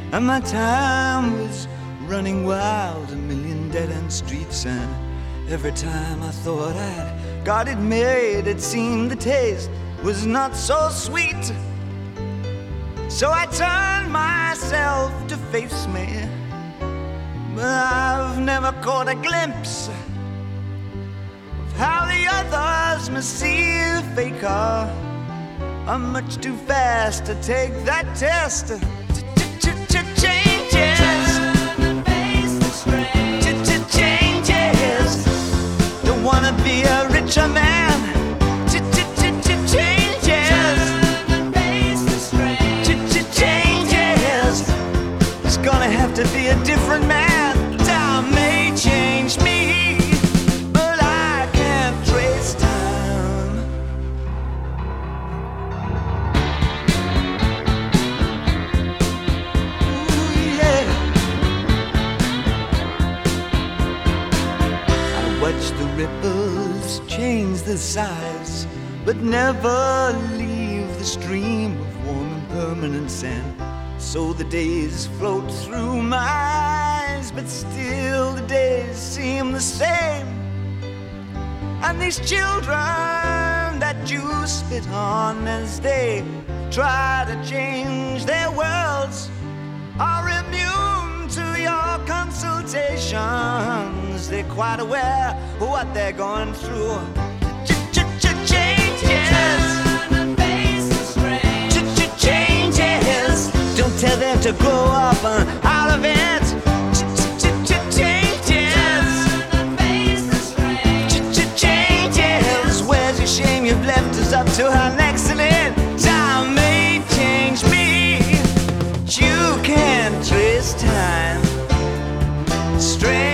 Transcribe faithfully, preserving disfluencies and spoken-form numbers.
and my time was running wild, a million dead-end streets, and every time I thought I'd got it made, it seemed the taste was not so sweet. So I turned myself to face me, but I've never caught a glimpse of how the others must see the faker. I'm much too fast to take that test. Wanna be a richer man. Changes. It's gonna have to be a different man. Time may change me, but I can't trace time. Ooh, yeah. I watch the ripples change the size, but never leave the stream of warm and permanent sand. So the days float through my eyes, but still the days seem the same. And these children that you spit on as they try to change their worlds are immune to your consultations. They're quite aware of what they're going through. Changes. Don't tell them to grow up out of it. Changes. Where's your shame? You've left us up to our necks in it. Time may change me. You can't trace time. Straight